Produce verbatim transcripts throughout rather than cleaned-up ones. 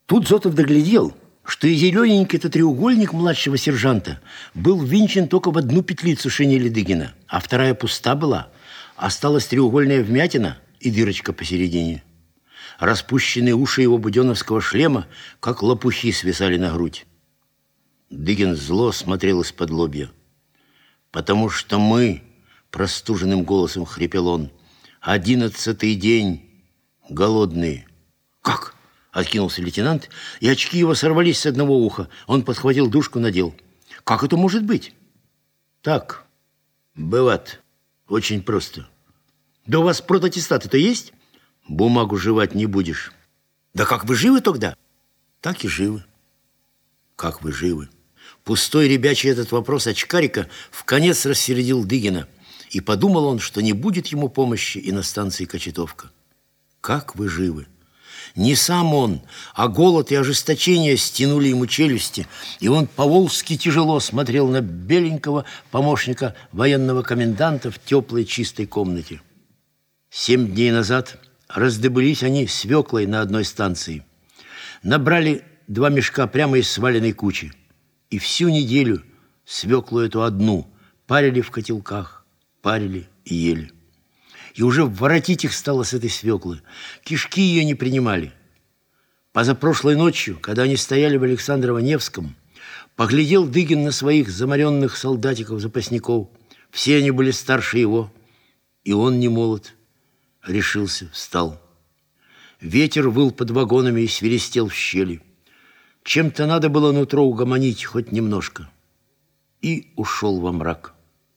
Тут Зотов доглядел, что и зелененький-то треугольник младшего сержанта был ввинчен только в одну петлицу шинели Дыгина, а вторая пуста была. Осталась треугольная вмятина и дырочка посередине. Распущенные уши его буденовского шлема, как лопухи, свисали на грудь. Дыгин зло смотрел из-под лобья. «Потому что мы, — простуженным голосом хрипел он, — одиннадцатый день голодные». «Как?» — откинулся лейтенант, и очки его сорвались с одного уха. Он подхватил дужку, надел. «Как это может быть?» «Так, бывает. Очень просто». «Да у вас протаттестаты-то есть?» «Бумагу жевать не будешь». «Да как вы живы тогда?» «Так и живы». «Как вы живы?» Пустой ребячий этот вопрос очкарика вконец рассердил Дыгина, и подумал он, что не будет ему помощи и на станции Кочетовка. «Как вы живы?» Не сам он, а голод и ожесточение стянули ему челюсти, и он по-волжски тяжело смотрел на беленького помощника военного коменданта в теплой чистой комнате. Семь дней назад раздобылись они свеклой на одной станции. Набрали два мешка прямо из сваленной кучи. И всю неделю свеклу эту одну парили в котелках, парили и ели. И уже воротить их стало с этой свеклы. Кишки ее не принимали. Позапрошлой ночью, когда они стояли в Александрово-Невском, поглядел Дыгин на своих замаренных солдатиков-запасников. Все они были старше его, и он не молод. Решился, встал. Ветер выл под вагонами и свиристел в щели. Чем-то надо было нутро угомонить хоть немножко. И ушел во мрак.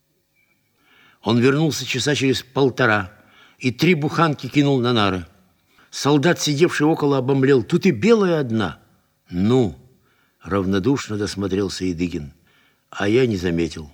Он вернулся часа через полтора и три буханки кинул на нары. Солдат, сидевший около, обомлел. Тут и белая одна. Ну, равнодушно досмотрелся и Дыгин. А я не заметил.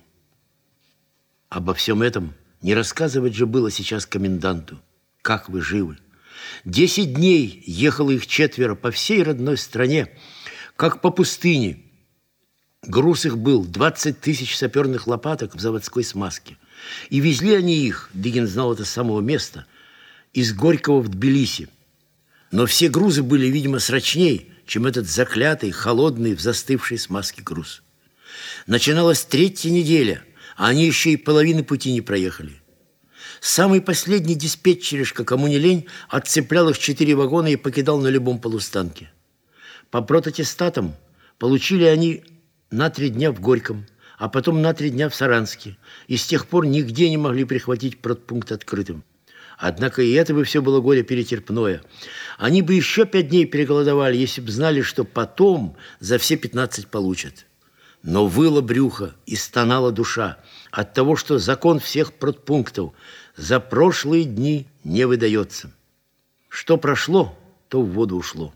Обо всем этом не рассказывать же было сейчас коменданту. Как вы живы? Десять дней ехало их четверо по всей родной стране, как по пустыне. Груз их был двадцать тысяч саперных лопаток в заводской смазке. И везли они их, Дыгин знал это с самого места, из Горького в Тбилиси. Но все грузы были, видимо, срочней, чем этот заклятый, холодный, в застывшей смазке груз. Начиналась третья неделя, а они еще и половины пути не проехали. Самый последний диспетчеришка, кому не лень, отцеплял их четыре вагона и покидал на любом полустанке. По протаттестатам получили они на три дня в Горьком, а потом на три дня в Саранске, и с тех пор нигде не могли прихватить протпункт открытым. Однако и это бы все было горе перетерпное. Они бы еще пять дней переголодовали, если бы знали, что потом за все пятнадцать получат. Но выло брюхо и стонала душа от того, что закон всех протпунктов за прошлые дни не выдается. Что прошло, то в воду ушло.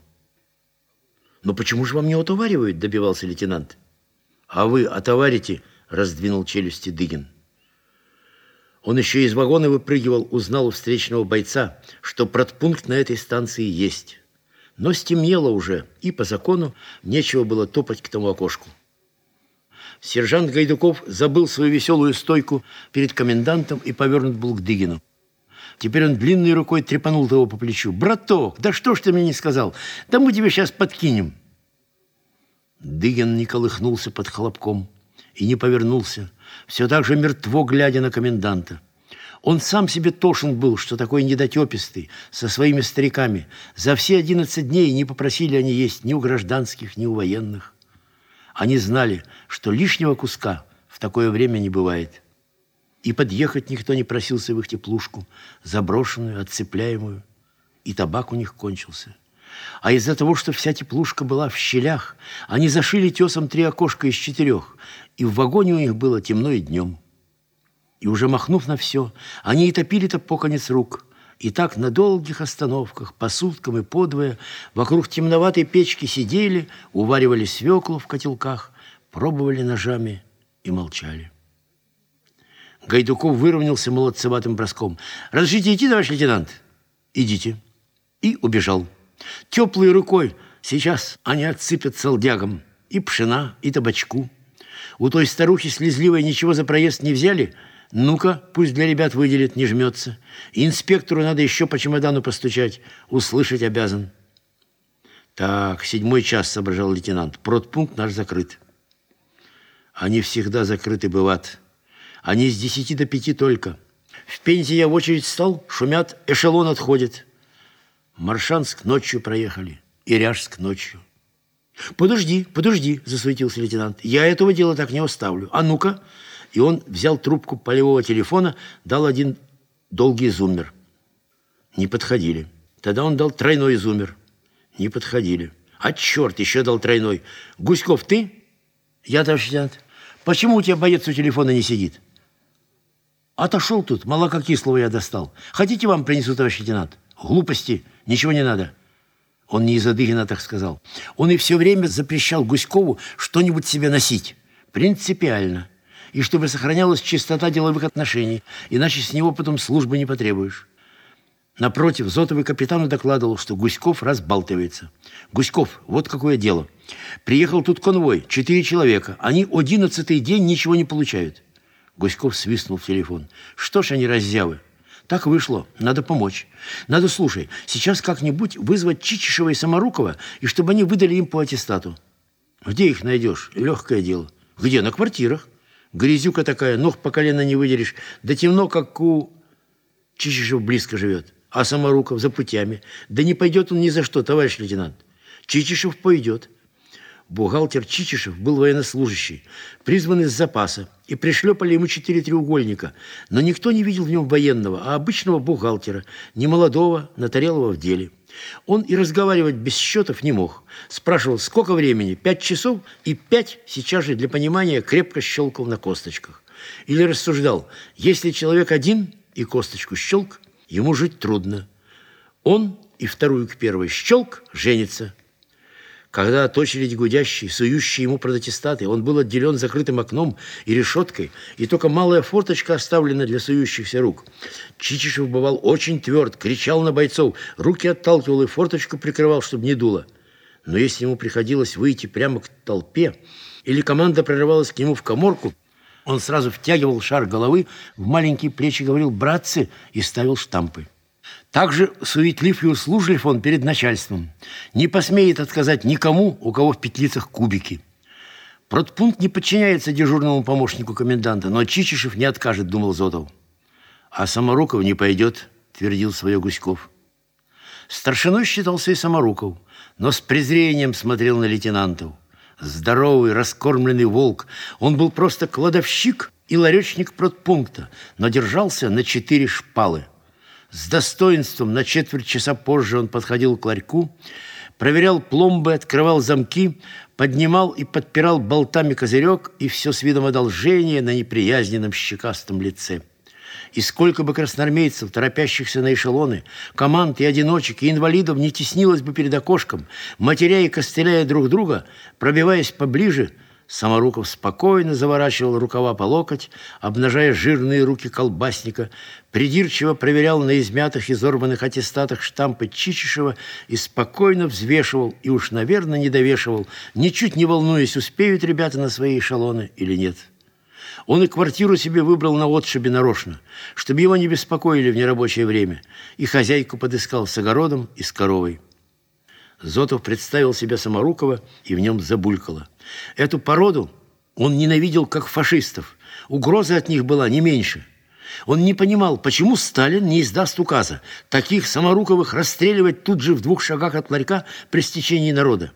«Но почему же вам не отоваривают?» – добивался лейтенант. «А вы отоварите?» – раздвинул челюсти Дыгин. Он еще из вагона выпрыгивал, узнал у встречного бойца, что протпункт на этой станции есть. Но стемнело уже, и по закону нечего было топать к тому окошку. Сержант Гайдуков забыл свою веселую стойку перед комендантом и повернут был к Дыгину. Теперь он длинной рукой трепанул его по плечу. «Браток, да что ж ты мне не сказал? Да мы тебе сейчас подкинем». Дыгин не колыхнулся под хлопком и не повернулся, все так же мертво глядя на коменданта. Он сам себе тошен был, что такой недотепистый, со своими стариками. За все одиннадцать дней не попросили они есть ни у гражданских, ни у военных. Они знали, что лишнего куска в такое время не бывает. И подъехать никто не просился в их теплушку, заброшенную, отцепляемую. И табак у них кончился. А из-за того, что вся теплушка была в щелях, они зашили тесом три окошка из четырех, и в вагоне у них было темно и днем. И уже махнув на все, они и топили-то по конец рук. И так на долгих остановках, по суткам и подвое, вокруг темноватой печки сидели, уваривали свеклу в котелках, пробовали ножами и молчали. Гайдуков выровнялся молодцеватым броском. «Разрешите идти, товарищ лейтенант?» «Идите». И убежал. Теплой рукой сейчас они отсыпят солдягам и пшена, и табачку. У той старухи слезливой ничего за проезд не взяли? Ну-ка, пусть для ребят выделит, не жмется. И инспектору надо еще по чемодану постучать, услышать обязан. Так, седьмой час, соображал лейтенант. Продпункт наш закрыт. Они всегда закрыты бывают. Они с десяти до пяти только. В Пензе я в очередь стал, шумят, эшелон отходит. Маршанск ночью проехали, и Ряжск ночью. Подожди, подожди, засуетился лейтенант. Я этого дела так не оставлю. А ну-ка. И он взял трубку полевого телефона, дал один долгий зуммер. Не подходили. Тогда он дал тройной зуммер. Не подходили. А черт, еще дал тройной. Гуськов, ты? Я, товарищ лейтенант. Почему у тебя боец у телефона не сидит? Отошел тут, молока кислого я достал. Хотите, вам принесу, товарищ лейтенант? Глупости, ничего не надо. Он не из Адыгина так сказал. Он и все время запрещал Гуськову что-нибудь себе носить. Принципиально. И чтобы сохранялась чистота деловых отношений. Иначе с него потом службы не потребуешь. Напротив, Зотовый капитану докладывал, что Гуськов разбалтывается. Гуськов, вот какое дело. Приехал тут конвой, четыре человека. Они одиннадцатый день ничего не получают. Гуськов свистнул в телефон. Что ж они раззявы? Так вышло. Надо помочь. Надо, слушай, сейчас как-нибудь вызвать Чичишева и Саморукова, и чтобы они выдали им по аттестату. Где их найдешь? Легкое дело. Где? На квартирах. Грязюка такая, ног по колено не выдерешь. Да темно, как у... Чичишев близко живет, а Саморуков за путями. Да не пойдет он ни за что, товарищ лейтенант. Чичишев пойдет. Бухгалтер Чичишев был военнослужащий, призван из запаса, и пришлепали ему четыре треугольника. Но никто не видел в нем военного, а обычного бухгалтера, немолодого, натарелого в деле. Он и разговаривать без счетов не мог. Спрашивал, сколько времени? Пять часов? И пять сейчас же для понимания крепко щелкал на косточках. Или рассуждал, если человек один и косточку щелк, ему жить трудно. Он и вторую к первой щелк женится. Когда от очереди гудящей, сующей ему протестаты, он был отделен закрытым окном и решеткой, и только малая форточка оставлена для сующихся рук. Чичишев бывал очень тверд, кричал на бойцов, руки отталкивал и форточку прикрывал, чтобы не дуло. Но если ему приходилось выйти прямо к толпе, или команда прорывалась к нему в каморку, он сразу втягивал шар головы в маленькие плечи, говорил «братцы» и ставил штампы. Также суетлив и услужлив он перед начальством. Не посмеет отказать никому, у кого в петлицах кубики. Продпункт не подчиняется дежурному помощнику коменданта, но Чичишев не откажет, думал Зотов. А Саморуков не пойдет, твердил свое Гуськов. Старшиной считался и Саморуков, но с презрением смотрел на лейтенантов. Здоровый, раскормленный волк, он был просто кладовщик и ларечник продпункта, но держался на четыре шпалы. С достоинством на четверть часа позже он подходил к ларьку, проверял пломбы, открывал замки, поднимал и подпирал болтами козырек, и все с видом одолжения на неприязненном щекастом лице. И сколько бы красноармейцев, торопящихся на эшелоны, команд и одиночек, и инвалидов не теснилось бы перед окошком, матеря и костыляя друг друга, пробиваясь поближе, Саморуков спокойно заворачивал рукава по локоть, обнажая жирные руки колбасника, придирчиво проверял на измятых, изорванных аттестатах штампы Чичишева и спокойно взвешивал и уж, наверное, не довешивал, ничуть не волнуясь, успеют ребята на свои эшелоны или нет. Он и квартиру себе выбрал на отшибе нарочно, чтобы его не беспокоили в нерабочее время, и хозяйку подыскал с огородом и с коровой. Зотов представил себя Саморукова, и в нем забулькало. Эту породу он ненавидел как фашистов. Угроза от них была не меньше. Он не понимал, почему Сталин не издаст указа таких Саморуковых расстреливать тут же в двух шагах от ларька при стечении народа.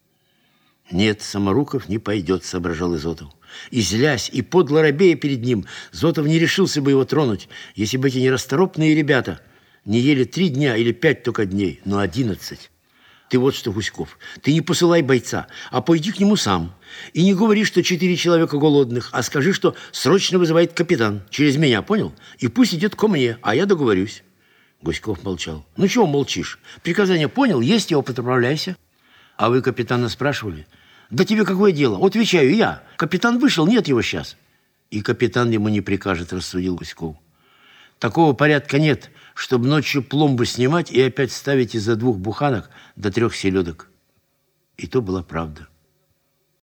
«Нет, Саморуков не пойдет», — соображал Изотов. И, злясь, и подло робея перед ним, Зотов не решился бы его тронуть, если бы эти нерасторопные ребята не ели три дня или пять только дней, но одиннадцать. Ты вот что, Гуськов, ты не посылай бойца, а пойди к нему сам. И не говори, что четыре человека голодных, а скажи, что срочно вызывает капитан. Через меня, понял? И пусть идет ко мне, а я договорюсь. Гуськов молчал. Ну чего молчишь? Приказание понял, есть его, отправляйся. А вы капитана спрашивали? Да тебе какое дело? Отвечаю я. Капитан вышел, нет его сейчас. И капитан ему не прикажет, рассудил Гуськов. Такого порядка нет, чтобы ночью пломбы снимать и опять ставить из-за двух буханок до трех селедок. И то была правда.